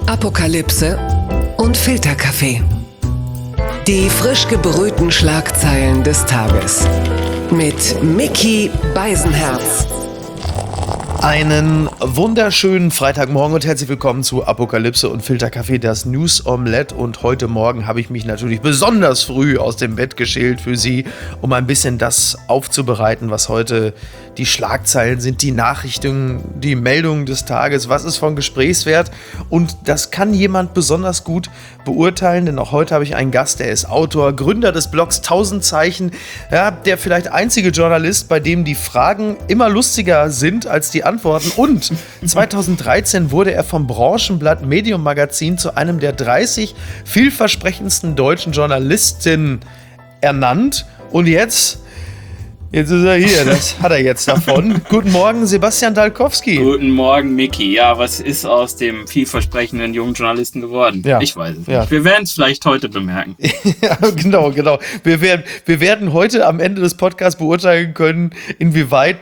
Apokalypse und Filterkaffee. Die frisch gebrühten Schlagzeilen des Tages. Mit Micky Beisenherz. Einen wunderschönen Freitagmorgen und herzlich willkommen zu Apokalypse und Filterkaffee, das News Omelette. Und heute Morgen habe ich mich natürlich besonders früh aus dem Bett geschält für Sie, um ein bisschen das aufzubereiten, was heute die Schlagzeilen sind, die Nachrichten, die Meldungen des Tages, was ist von Gesprächswert. Und das kann jemand besonders gut beurteilen, denn auch heute habe ich einen Gast, der ist Autor, Gründer des Blogs 1000 Zeichen, ja, der vielleicht einzige Journalist, bei dem die Fragen immer lustiger sind als die Antworten. Und 2013 wurde er vom Branchenblatt Medium Magazin zu einem der 30 vielversprechendsten deutschen Journalisten ernannt. Und jetzt ist er hier, das hat er jetzt davon. Guten Morgen, Sebastian Dalkowski. Guten Morgen, Micky. Ja, was ist aus dem vielversprechenden jungen Journalisten geworden? Ja. Ich weiß es nicht. Ja. Wir werden es vielleicht heute bemerken. Ja, genau. Wir werden heute am Ende des Podcasts beurteilen können, inwieweit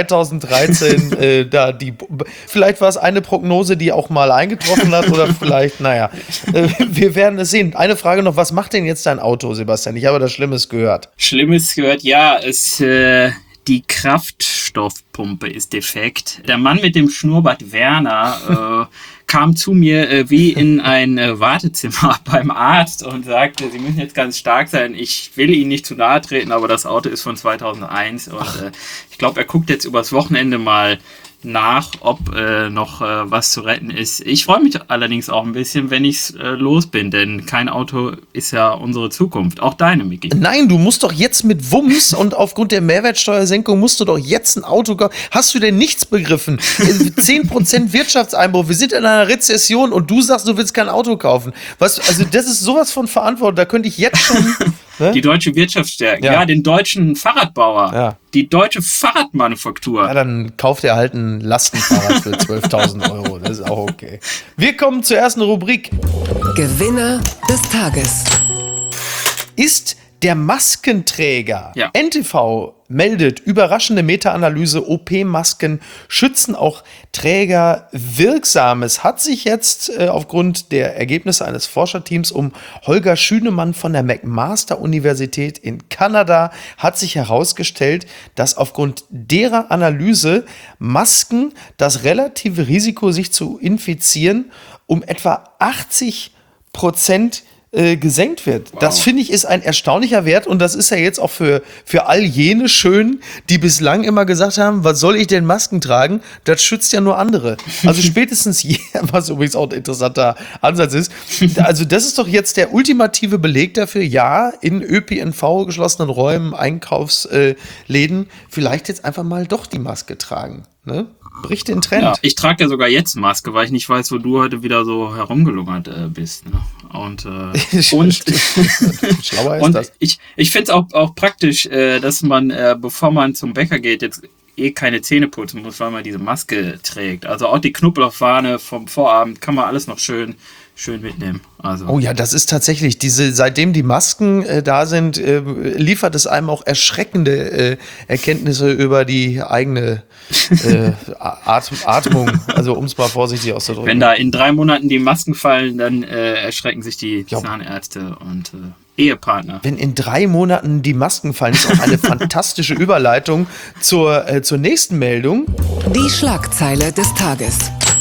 2013 vielleicht war es eine Prognose, die auch mal eingetroffen hat oder vielleicht, wir werden es sehen. Eine Frage noch, was macht denn jetzt dein Auto, Sebastian? Ich habe das Schlimmes gehört. Schlimmes gehört, ja, die Kraftstoffpumpe ist defekt. Der Mann mit dem Schnurrbart Werner kam zu mir wie in ein Wartezimmer beim Arzt und sagte, Sie müssen jetzt ganz stark sein. Ich will Ihnen nicht zu nahe treten, aber das Auto ist von 2001 und ich glaube, er guckt jetzt übers Wochenende mal nach, ob noch was zu retten ist. Ich freue mich allerdings auch ein bisschen, wenn ich los bin, denn kein Auto ist ja unsere Zukunft. Auch deine, Micky. Nein, du musst doch jetzt mit Wumms und aufgrund der Mehrwertsteuersenkung musst du doch jetzt ein Auto kaufen. Hast du denn nichts begriffen? 10% Wirtschaftseinbruch, wir sind in einer Rezession und du sagst, du willst kein Auto kaufen. Also das ist sowas von Verantwortung, da könnte ich jetzt schon... Ne? Die deutsche Wirtschaft stärken, ja, den deutschen Fahrradbauer, ja. Die deutsche Fahrradmanufaktur. Ja, dann kauft er halt ein Lastenfahrrad für 12.000 Euro, das ist auch okay. Wir kommen zur ersten Rubrik. Gewinner des Tages. Ist der Maskenträger. Ja. NTV meldet, überraschende Meta-Analyse, OP-Masken schützen auch Träger Wirksames. Hat sich jetzt aufgrund der Ergebnisse eines Forscherteams um Holger Schünemann von der McMaster-Universität in Kanada hat sich herausgestellt, dass aufgrund derer Analyse Masken das relative Risiko, sich zu infizieren, um etwa 80% gesenkt wird. Wow. Das finde ich ist ein erstaunlicher Wert und das ist ja jetzt auch für all jene schön, die bislang immer gesagt haben, was soll ich denn Masken tragen? Das schützt ja nur andere. Also spätestens was übrigens auch ein interessanter Ansatz ist. Also das ist doch jetzt der ultimative Beleg dafür, ja, in ÖPNV geschlossenen Räumen, Einkaufsläden vielleicht jetzt einfach mal doch die Maske tragen. Ne? Bricht den Trend. Ja, ich trage ja sogar jetzt Maske, weil ich nicht weiß, wo du heute wieder so herumgelungert bist. Ne? Und schlauer ist und das. Ich finde es auch praktisch, dass man, bevor man zum Bäcker geht, jetzt keine Zähne putzen muss, weil man diese Maske trägt. Also auch die Knoblauchfahne vom Vorabend kann man alles noch schön mitnehmen. Also. Oh ja, das ist tatsächlich, seitdem die Masken da sind, liefert es einem auch erschreckende Erkenntnisse über die eigene Atmung, also um es mal vorsichtig auszudrücken. Wenn da in 3 Monaten die Masken fallen, dann erschrecken sich die Zahnärzte und Ehepartner. Wenn in 3 Monaten die Masken fallen, ist auch eine fantastische Überleitung zur nächsten Meldung. Die Schlagzeile des Tages.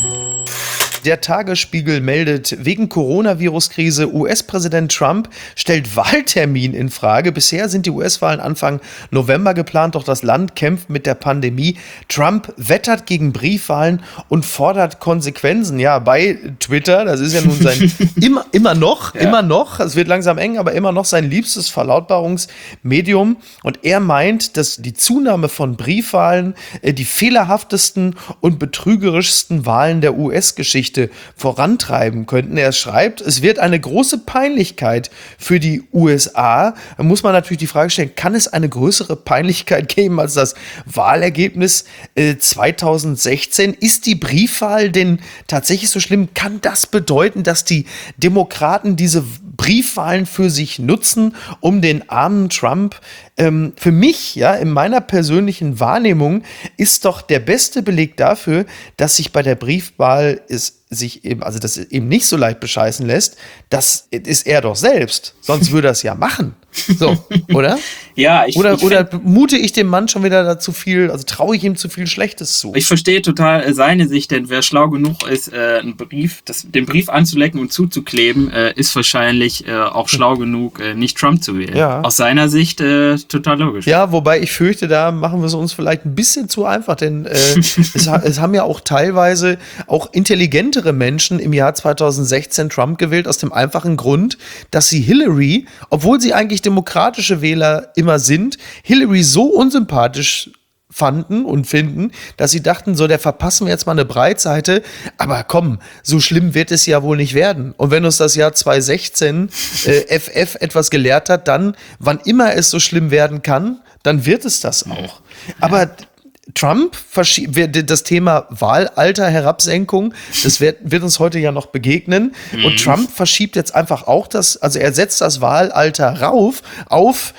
Der Tagesspiegel meldet, wegen Coronavirus-Krise US-Präsident Trump stellt Wahltermin in Frage. Bisher sind die US-Wahlen Anfang November geplant, doch das Land kämpft mit der Pandemie. Trump wettert gegen Briefwahlen und fordert Konsequenzen. Ja, bei Twitter, das ist ja nun sein immer noch, es wird langsam eng, aber immer noch sein liebstes Verlautbarungsmedium. Und er meint, dass die Zunahme von Briefwahlen die fehlerhaftesten und betrügerischsten Wahlen der US-Geschichte vorantreiben könnten. Er schreibt, es wird eine große Peinlichkeit für die USA. Da muss man natürlich die Frage stellen, kann es eine größere Peinlichkeit geben als das Wahlergebnis 2016? Ist die Briefwahl denn tatsächlich so schlimm? Kann das bedeuten, dass die Demokraten diese Briefwahlen für sich nutzen, um den armen Trump für mich, ja, in meiner persönlichen Wahrnehmung, ist doch der beste Beleg dafür, dass sich bei der Briefwahl sich eben, also das eben nicht so leicht bescheißen lässt, das ist er doch selbst. Sonst würde er es ja machen. So, oder? Ja, oder mute ich dem Mann schon wieder dazu viel, also traue ich ihm zu viel Schlechtes zu? Ich verstehe total seine Sicht, denn wer schlau genug ist, den Brief anzulecken und zuzukleben, ist wahrscheinlich auch schlau genug, nicht Trump zu wählen. Ja. Aus seiner Sicht total logisch. Ja, wobei ich fürchte, da machen wir es uns vielleicht ein bisschen zu einfach, denn es haben ja auch teilweise auch intelligentere Menschen im Jahr 2016 Trump gewählt, aus dem einfachen Grund, dass sie Hillary, obwohl sie eigentlich demokratische Wähler immer sind, Hillary so unsympathisch fanden und finden, dass sie dachten, so, der verpassen wir jetzt mal eine Breitseite, aber komm, so schlimm wird es ja wohl nicht werden. Und wenn uns das Jahr 2016 FF etwas gelehrt hat, dann, wann immer es so schlimm werden kann, dann wird es das auch. Aber Trump verschiebt das Thema Wahlalter-Herabsenkung, das wird uns heute ja noch begegnen. Und Trump verschiebt jetzt einfach auch also er setzt das Wahlalter rauf auf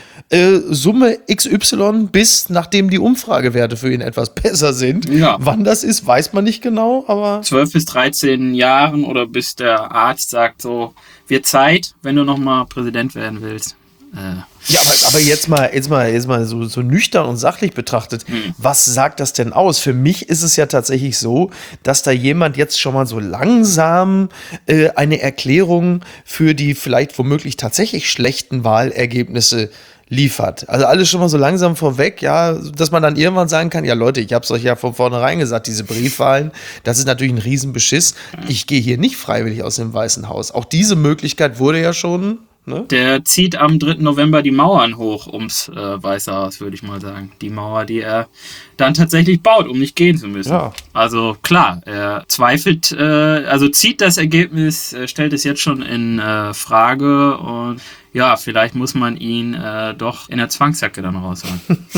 Summe XY, bis nachdem die Umfragewerte für ihn etwas besser sind. Ja. Wann das ist, weiß man nicht genau, aber 12 bis 13 Jahren oder bis der Arzt sagt so, wird Zeit, wenn du nochmal Präsident werden willst. Ja, aber jetzt mal so nüchtern und sachlich betrachtet, was sagt das denn aus? Für mich ist es ja tatsächlich so, dass da jemand jetzt schon mal so langsam eine Erklärung für die vielleicht womöglich tatsächlich schlechten Wahlergebnisse liefert. Also alles schon mal so langsam vorweg, ja, dass man dann irgendwann sagen kann, ja Leute, ich hab's euch ja von vornherein gesagt, diese Briefwahlen, das ist natürlich ein Riesenbeschiss. Ich gehe hier nicht freiwillig aus dem Weißen Haus. Auch diese Möglichkeit wurde ja schon. Ne? Der zieht am 3. November die Mauern hoch ums Weiße Haus, würde ich mal sagen. Die Mauer, die er dann tatsächlich baut, um nicht gehen zu müssen. Ja. Also klar, er zweifelt, also zieht das Ergebnis, stellt es jetzt schon in Frage und ja, vielleicht muss man ihn doch in der Zwangsjacke dann rausholen.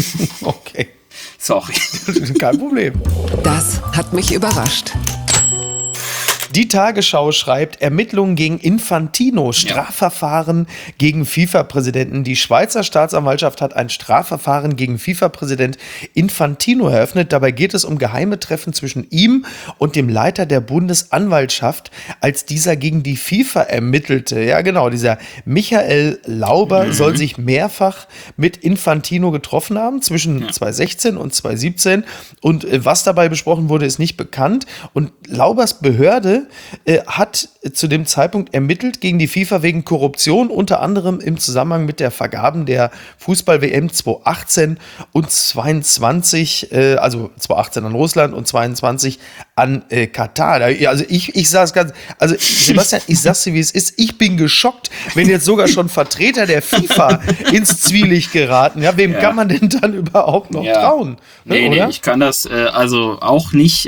Okay. Sorry. Kein Problem. Das hat mich überrascht. Die Tagesschau schreibt, Ermittlungen gegen Infantino, Strafverfahren gegen FIFA-Präsidenten. Die Schweizer Staatsanwaltschaft hat ein Strafverfahren gegen FIFA-Präsident Infantino eröffnet. Dabei geht es um geheime Treffen zwischen ihm und dem Leiter der Bundesanwaltschaft, als dieser gegen die FIFA ermittelte. Ja genau, dieser Michael Lauber soll sich mehrfach mit Infantino getroffen haben, zwischen 2016 und 2017. Und was dabei besprochen wurde, ist nicht bekannt. Und Laubers Behörde hat zu dem Zeitpunkt ermittelt gegen die FIFA wegen Korruption, unter anderem im Zusammenhang mit der Vergaben der Fußball-WM 2018 und 22, also 2018 an Russland und 22 an Katar. Also ich sage es ganz, also Sebastian, ich sag's dir, wie es ist, ich bin geschockt, wenn jetzt sogar schon Vertreter der FIFA ins Zwielicht geraten. Ja, wem kann man denn dann überhaupt noch trauen? Nee, ich kann das also auch nicht.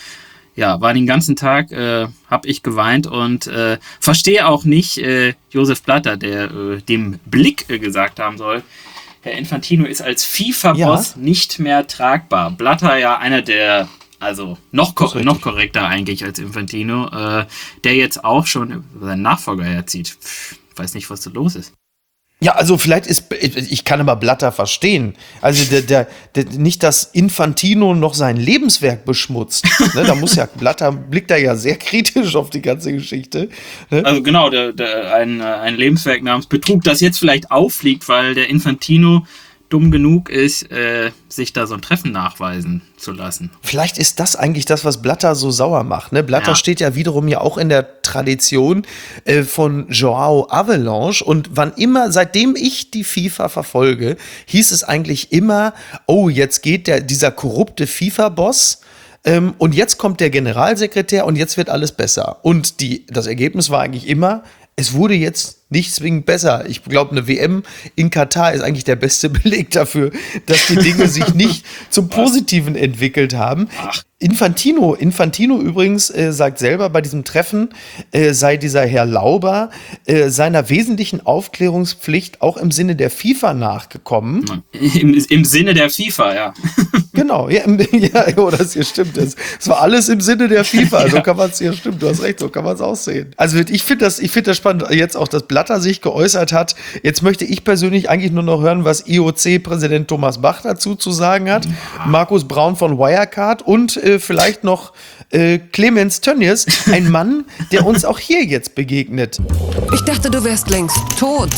War den ganzen Tag, habe ich geweint und verstehe auch nicht Josef Blatter, der dem Blick gesagt haben soll, Herr Infantino ist als FIFA-Boss nicht mehr tragbar. Blatter ja einer der, also noch korrekter eigentlich als Infantino, der jetzt auch schon seinen Nachfolger herzieht. Weiß nicht, was da los ist. Ja, also vielleicht ich kann aber Blatter verstehen. Also nicht, dass Infantino noch sein Lebenswerk beschmutzt. Ne, da muss ja, Blatter blickt da ja sehr kritisch auf die ganze Geschichte. Ne? Also genau, ein Lebenswerk namens Betrug, das jetzt vielleicht auffliegt, weil der Infantino dumm genug ist, sich da so ein Treffen nachweisen zu lassen. Vielleicht ist das eigentlich das, was Blatter so sauer macht. Ne? Blatter steht ja wiederum ja auch in der Tradition von Joao Avalanche und seitdem ich die FIFA verfolge, hieß es eigentlich immer, oh, jetzt geht dieser korrupte FIFA-Boss und jetzt kommt der Generalsekretär und jetzt wird alles besser. Und das Ergebnis war eigentlich immer, es wurde jetzt nicht zwingend besser. Ich glaube, eine WM in Katar ist eigentlich der beste Beleg dafür, dass die Dinge sich nicht zum Positiven entwickelt haben. Infantino übrigens sagt selber, bei diesem Treffen sei dieser Herr Lauber seiner wesentlichen Aufklärungspflicht auch im Sinne der FIFA nachgekommen. Im Sinne der FIFA, ja. Genau, ja, das hier stimmt. Das war alles im Sinne der FIFA. So kann man es hier, stimmt, du hast recht, so kann man es auch sehen. Also ich finde das spannend, jetzt auch, dass Blatter sich geäußert hat. Jetzt möchte ich persönlich eigentlich nur noch hören, was IOC-Präsident Thomas Bach dazu zu sagen hat. Markus Braun von Wirecard und vielleicht noch Clemens Tönnies, ein Mann, der uns auch hier jetzt begegnet. Ich dachte, du wärst längst tot.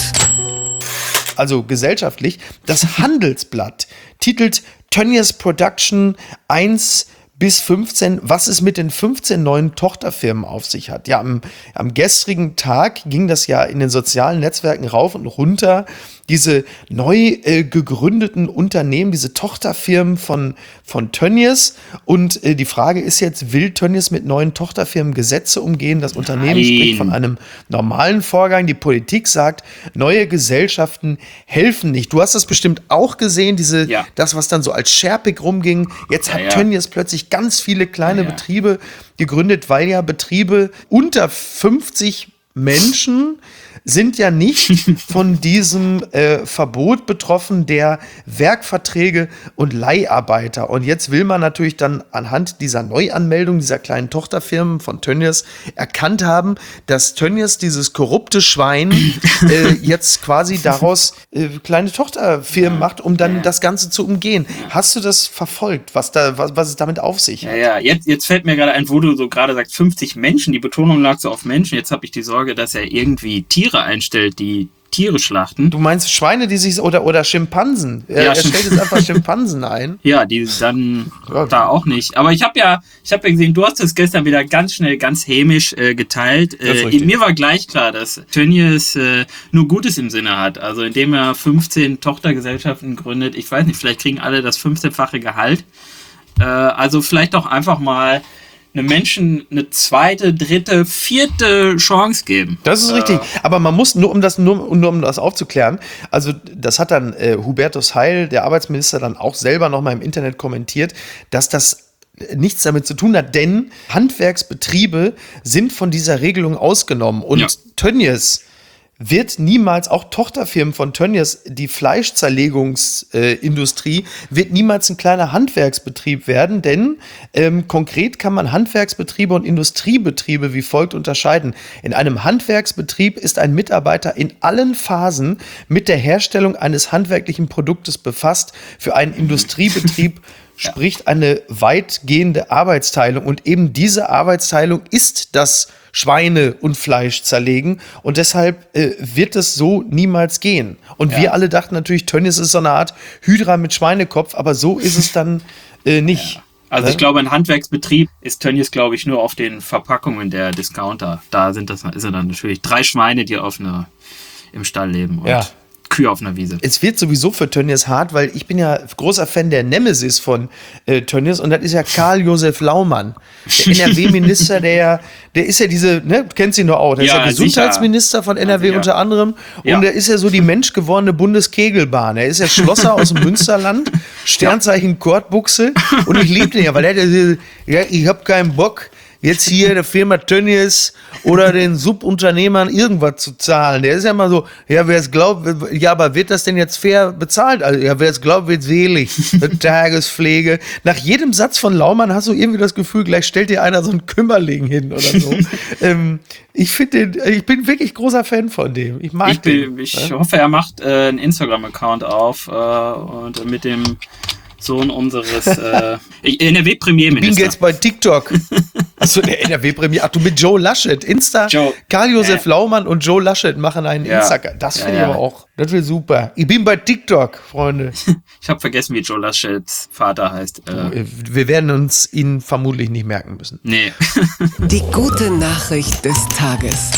Also gesellschaftlich, das Handelsblatt titelt Tönnies Production 1 bis 15, was es mit den 15 neuen Tochterfirmen auf sich hat. Ja, am gestrigen Tag ging das ja in den sozialen Netzwerken rauf und runter. Diese neu gegründeten Unternehmen, diese Tochterfirmen von Tönnies. Und die Frage ist jetzt, will Tönnies mit neuen Tochterfirmen Gesetze umgehen? Das Unternehmen spricht von einem normalen Vorgang. Die Politik sagt, neue Gesellschaften helfen nicht. Du hast das bestimmt auch gesehen, das, was dann so als Scherpig rumging. Jetzt hat Tönnies plötzlich ganz viele kleine Betriebe gegründet, weil ja Betriebe unter 50 Menschen sind ja nicht von diesem Verbot betroffen der Werkverträge und Leiharbeiter. Und jetzt will man natürlich dann anhand dieser Neuanmeldung dieser kleinen Tochterfirmen von Tönnies erkannt haben, dass Tönnies, dieses korrupte Schwein, jetzt quasi daraus kleine Tochterfirmen macht, um dann das Ganze zu umgehen. Hast du das verfolgt, was es damit auf sich hat? Ja, jetzt fällt mir gerade ein, wo du so gerade sagst, 50 Menschen, die Betonung lag so auf Menschen. Jetzt habe ich die Sorge, dass er irgendwie Tiere einstellt, die Tiere schlachten. Du meinst Schweine, die sich oder Schimpansen? Er stellt jetzt einfach Schimpansen ein. Ja, die dann da auch nicht. Aber ich habe ja gesehen, du hast es gestern wieder ganz schnell, ganz hämisch geteilt. Mir war gleich klar, dass Tönnies nur Gutes im Sinne hat. Also indem er 15 Tochtergesellschaften gründet. Ich weiß nicht, vielleicht kriegen alle das 15-fache Gehalt. Also vielleicht auch einfach mal einem Menschen eine zweite, dritte, vierte Chance geben. Das ist richtig. Aber man muss, um das aufzuklären, also das hat dann Hubertus Heil, der Arbeitsminister, dann auch selber nochmal im Internet kommentiert, dass das nichts damit zu tun hat, denn Handwerksbetriebe sind von dieser Regelung ausgenommen. Und Tönnies wird niemals, auch Tochterfirmen von Tönnies, die Fleischzerlegungsindustrie, wird niemals ein kleiner Handwerksbetrieb werden, denn konkret kann man Handwerksbetriebe und Industriebetriebe wie folgt unterscheiden. In einem Handwerksbetrieb ist ein Mitarbeiter in allen Phasen mit der Herstellung eines handwerklichen Produktes befasst. Für einen Industriebetrieb spricht eine weitgehende Arbeitsteilung, und eben diese Arbeitsteilung ist das Schweine und Fleisch zerlegen, und deshalb wird es so niemals gehen. Und wir alle dachten natürlich, Tönnies ist so eine Art Hydra mit Schweinekopf, aber so ist es dann nicht. Ja. Also ich glaube, ein Handwerksbetrieb ist Tönnies, glaube ich, nur auf den Verpackungen der Discounter. Da ist er dann natürlich 3 Schweine, die im Stall leben und Kühe auf einer Wiese. Es wird sowieso für Tönnies hart, weil ich bin ja großer Fan der Nemesis von Tönnies, und das ist ja Karl-Josef Laumann, der NRW-Minister, der ist ja du kennst ihn doch auch, der ist ja Gesundheitsminister von NRW unter anderem, und der ist ja so die menschgewordene Bundeskegelbahn. Er ist ja Schlosser aus dem Münsterland, Sternzeichen Kordbuchse, und ich liebe den ja, weil ich hab keinen Bock, jetzt hier der Firma Tönnies oder den Subunternehmern irgendwas zu zahlen. Der ist ja immer so, wer es glaubt, aber wird das denn jetzt fair bezahlt? Also, wer es glaubt, wird selig. Tagespflege. Nach jedem Satz von Laumann hast du irgendwie das Gefühl, gleich stellt dir einer so einen Kümmerling hin oder so. Ich bin wirklich großer Fan von dem. Ich mag den. Ich hoffe, er macht einen Instagram-Account auf und mit dem Sohn unseres NRW-Premierministers. Ich bin jetzt bei TikTok. Achso, der NRW-Premier. Ach, du mit Joe Laschet. Karl-Josef Laumann und Joe Laschet machen einen Instagram. Das finde ich aber auch. Das wird super. Ich bin bei TikTok, Freunde. Ich habe vergessen, wie Joe Laschets Vater heißt. Wir werden uns ihn vermutlich nicht merken müssen. Nee. Die gute Nachricht des Tages.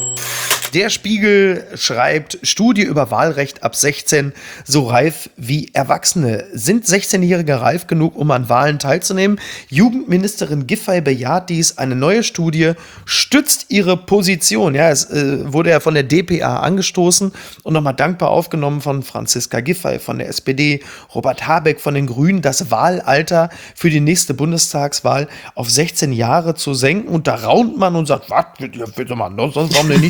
Der Spiegel schreibt, Studie über Wahlrecht ab 16, so reif wie Erwachsene. Sind 16-Jährige reif genug, um an Wahlen teilzunehmen? Jugendministerin Giffey bejaht dies. Eine neue Studie stützt ihre Position. Ja, es wurde ja von der dpa angestoßen und nochmal dankbar aufgenommen von Franziska Giffey von der SPD, Robert Habeck von den Grünen, das Wahlalter für die nächste Bundestagswahl auf 16 Jahre zu senken. Und da raunt man und sagt, was, sonst warum denn nicht gleich 12?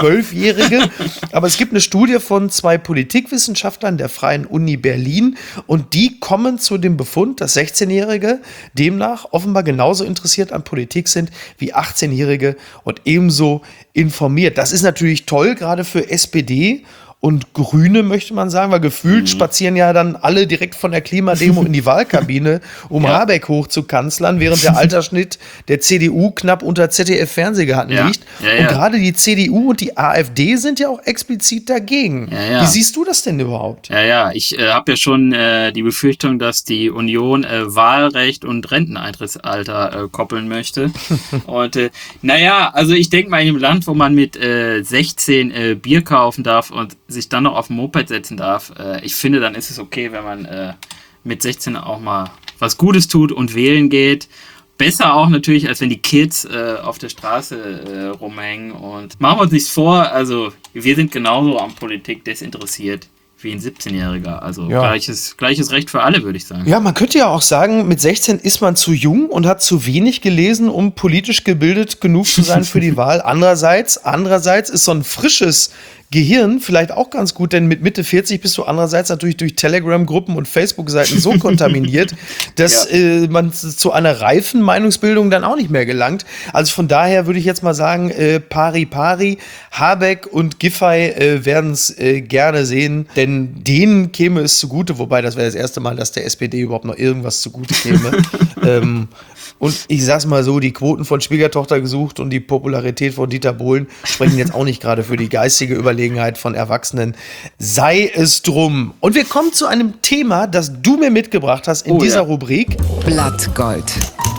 12-Jährige. Aber es gibt eine Studie von 2 Politikwissenschaftlern der Freien Uni Berlin und die kommen zu dem Befund, dass 16-Jährige demnach offenbar genauso interessiert an Politik sind wie 18-Jährige und ebenso informiert. Das ist natürlich toll, gerade für SPD und Grüne, möchte man sagen, weil gefühlt spazieren ja dann alle direkt von der Klimademo in die Wahlkabine, um Habeck hoch zu kanzlern, während der Altersschnitt der CDU knapp unter ZDF-Fernsehgarten liegt. Und gerade die CDU und die AfD sind ja auch explizit dagegen. Wie siehst du das denn überhaupt? Ich habe ja schon die Befürchtung, dass die Union Wahlrecht und Renteneintrittsalter koppeln möchte. Und also ich denke mal, in einem Land, wo man mit 16 Bier kaufen darf und sich dann noch auf ein Moped setzen darf, ich finde, dann ist es okay, wenn man mit 16 auch mal was Gutes tut und wählen geht. Besser auch natürlich, als wenn die Kids auf der Straße rumhängen. Und machen wir uns nichts vor, also wir sind genauso an Politik desinteressiert wie ein 17-Jähriger. Also gleiches Recht für alle, würde ich sagen. Ja, man könnte ja auch sagen, mit 16 ist man zu jung und hat zu wenig gelesen, um politisch gebildet genug zu sein für die Wahl. Andererseits ist so ein frisches Gehirn vielleicht auch ganz gut, denn mit Mitte 40 bist du andererseits natürlich durch Telegram-Gruppen und Facebook-Seiten so kontaminiert, dass man zu einer reifen Meinungsbildung dann auch nicht mehr gelangt. Also von daher würde ich jetzt mal sagen, pari, Habeck und Giffey werden es gerne sehen, denn denen käme es zugute, wobei das wäre das erste Mal, dass der SPD überhaupt noch irgendwas zugute käme. Und ich sag's mal so, die Quoten von Schwiegertochter gesucht und die Popularität von Dieter Bohlen sprechen jetzt auch nicht gerade für die geistige Überlegenheit von Erwachsenen. Sei es drum. Und wir kommen zu einem Thema, das du mir mitgebracht hast in dieser Rubrik. Blattgold.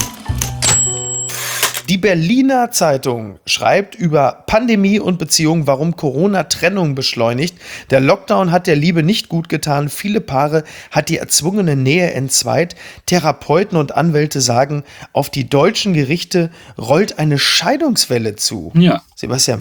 Die Berliner Zeitung schreibt über Pandemie und Beziehung, warum Corona Trennung beschleunigt. Der Lockdown hat der Liebe nicht gut getan. Viele Paare hat die erzwungene Nähe entzweit. Therapeuten und Anwälte sagen, auf die deutschen Gerichte rollt eine Scheidungswelle zu. Ja. Sebastian,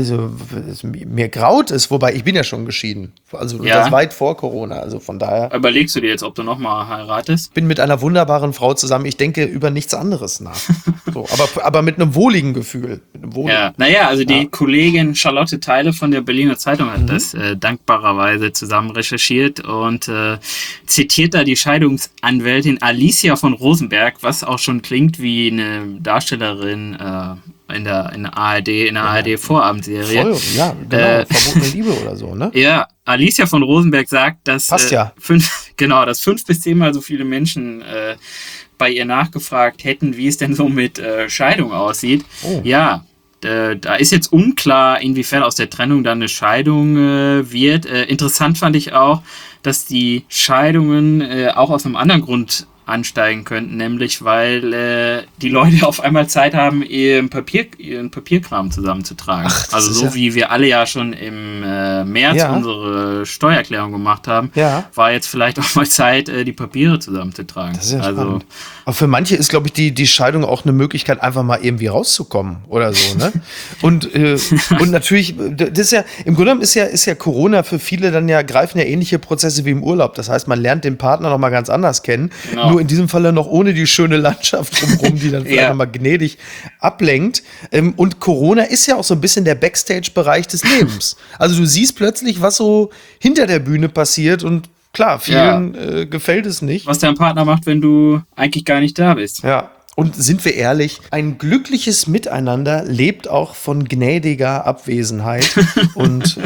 mir graut es, wobei ich bin ja schon geschieden. Also das weit vor Corona, also von daher. Überlegst du dir jetzt, ob du nochmal heiratest? Ich bin mit einer wunderbaren Frau zusammen. Ich denke über nichts anderes nach. So, aber mit einem wohligen Gefühl. Die Kollegin Charlotte Theile von der Berliner Zeitung hat das dankbarerweise zusammen recherchiert und zitiert da die Scheidungsanwältin Alicia von Rosenberg, was auch schon klingt wie eine Darstellerin in der ARD-Vorabendserie. Voll, ja, genau. Verbotene Liebe oder so, ne? Ja, Alicia von Rosenberg sagt, dass passt ja. 5 bis 10 Mal so viele Menschen bei ihr nachgefragt hätten, wie es denn so mit Scheidung aussieht. Oh. Ja, da ist jetzt unklar, inwiefern aus der Trennung dann eine Scheidung wird. Interessant fand ich auch, dass die Scheidungen auch aus einem anderen Grund ansteigen könnten, nämlich weil die Leute auf einmal Zeit haben, ihren Papierkram zusammenzutragen. Wie wir alle ja schon im März unsere Steuererklärung gemacht haben, war jetzt vielleicht auch mal Zeit, die Papiere zusammenzutragen. Das ist ja spannend. Aber für manche ist, glaube ich, die Scheidung auch eine Möglichkeit, einfach mal irgendwie rauszukommen oder so, ne? Und natürlich, das ist ja, im Grunde genommen ist ja Corona für viele dann greifen ja ähnliche Prozesse wie im Urlaub. Das heißt, man lernt den Partner noch mal ganz anders kennen. Genau. Nur in diesem Falle noch ohne die schöne Landschaft drumherum, die dann vielleicht nochmal gnädig ablenkt. Und Corona ist ja auch so ein bisschen der Backstage-Bereich des Lebens. Also du siehst plötzlich, was so hinter der Bühne passiert und klar, vielen gefällt es nicht. Was dein Partner macht, wenn du eigentlich gar nicht da bist. Ja. Und sind wir ehrlich, ein glückliches Miteinander lebt auch von gnädiger Abwesenheit. Und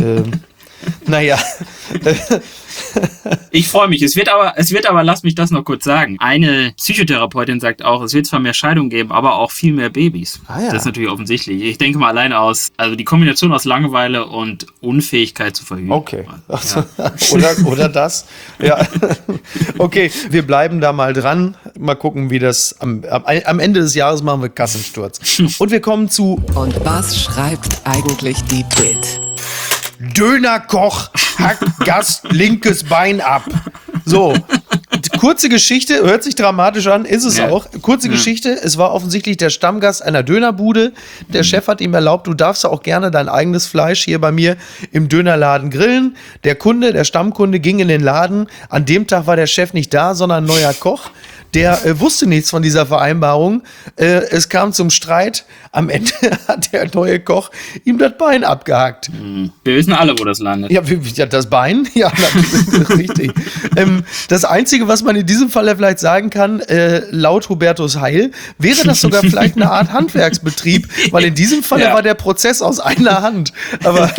ich freue mich. Es wird aber, lass mich das noch kurz sagen. Eine Psychotherapeutin sagt auch, es wird zwar mehr Scheidungen geben, aber auch viel mehr Babys. Das ist natürlich offensichtlich. Ich denke mal alleine die Kombination aus Langeweile und Unfähigkeit zu verhüten. Okay. Ja. oder das. Ja. Okay, wir bleiben da mal dran. Mal gucken, wie das am Ende des Jahres machen wir Kassensturz. Und wir kommen zu... Und was schreibt eigentlich die Bild? Dönerkoch hackt Gast linkes Bein ab. So, kurze Geschichte, hört sich dramatisch an, ist es auch. Kurze Geschichte, es war offensichtlich der Stammgast einer Dönerbude. Der Chef hat ihm erlaubt, du darfst auch gerne dein eigenes Fleisch hier bei mir im Dönerladen grillen. Der Stammkunde ging in den Laden. An dem Tag war der Chef nicht da, sondern ein neuer Koch. der wusste nichts von dieser Vereinbarung. Es kam zum Streit. Am Ende hat der neue Koch ihm das Bein abgehackt. Wir wissen alle, wo das landet. Ja, das Bein? Ja, natürlich, richtig. Das Einzige, was man in diesem Falle vielleicht sagen kann, laut Hubertus Heil, wäre das sogar vielleicht eine Art Handwerksbetrieb, weil in diesem Falle war der Prozess aus einer Hand. Aber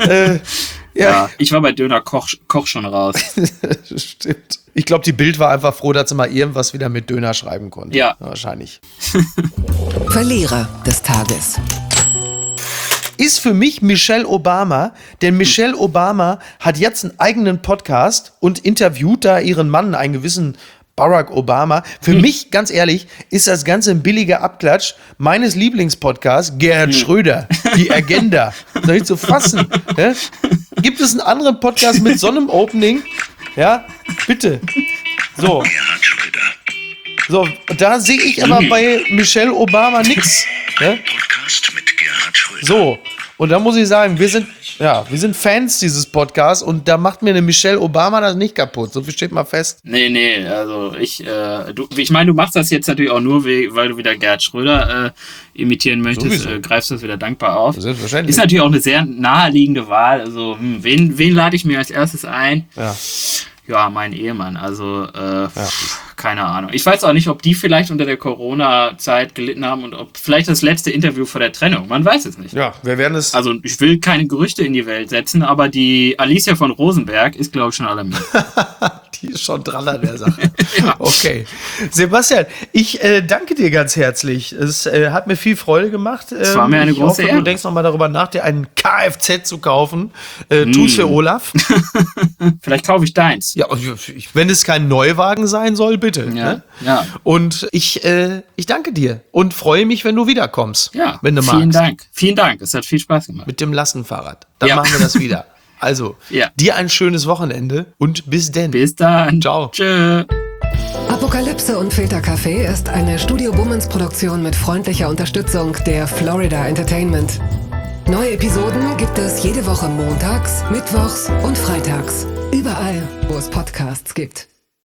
ja, ich war bei Döner Koch schon raus. Stimmt. Ich glaube, die Bild war einfach froh, dass sie mal irgendwas wieder mit Döner schreiben konnte. Ja. Wahrscheinlich. Verlierer des Tages. Ist für mich Michelle Obama, denn Michelle Obama hat jetzt einen eigenen Podcast und interviewt da ihren Mann, einen gewissen Barack Obama. Für mich, ganz ehrlich, ist das Ganze ein billiger Abklatsch meines Lieblingspodcasts, Gerhard Schröder, die Agenda. Noch nicht zu fassen. Ja? Gibt es einen anderen Podcast mit so einem Opening? Ja, bitte. So. So, da sehe ich aber bei Michelle Obama nix. Ne? Podcast mit Gerhard Schröder. So, und da muss ich sagen, wir sind Fans dieses Podcasts und da macht mir eine Michelle Obama das nicht kaputt. So viel steht mal fest. Nee, also ich meine, du machst das jetzt natürlich auch nur, weil du wieder Gerhard Schröder imitieren möchtest, greifst das wieder dankbar auf. Selbstverständlich. Ist natürlich auch eine sehr naheliegende Wahl. Also, wen lade ich mir als erstes ein? Ja, mein Ehemann. Also, keine Ahnung. Ich weiß auch nicht, ob die vielleicht unter der Corona-Zeit gelitten haben und ob vielleicht das letzte Interview vor der Trennung. Man weiß es nicht. Ja, wir werden es. Also, ich will keine Gerüchte in die Welt setzen, aber die Alicia von Rosenberg ist, glaube ich, schon alarmiert. Die ist schon dran an der Sache. Okay. Sebastian, ich danke dir ganz herzlich. Es hat mir viel Freude gemacht. Es war mir eine große Ehre. Du denkst nochmal darüber nach, dir einen Kfz zu kaufen. Tu's für Olaf. Vielleicht kaufe ich deins. Ja, wenn es kein Neuwagen sein soll, bitte. Ja, Ne? ja. Und ich danke dir und freue mich, wenn du wiederkommst. Ja, wenn du vielen magst. Dank. Vielen Dank. Es hat viel Spaß gemacht. Mit dem Lastenfahrrad. Dann Ja. machen wir das wieder. Also, dir ein schönes Wochenende und bis denn. Bis dann. Ciao. Tschö. Apokalypse und Filterkaffee ist eine Studio Bummens Produktion mit freundlicher Unterstützung der Florida Entertainment. Neue Episoden gibt es jede Woche montags, mittwochs und freitags. Überall, wo es Podcasts gibt.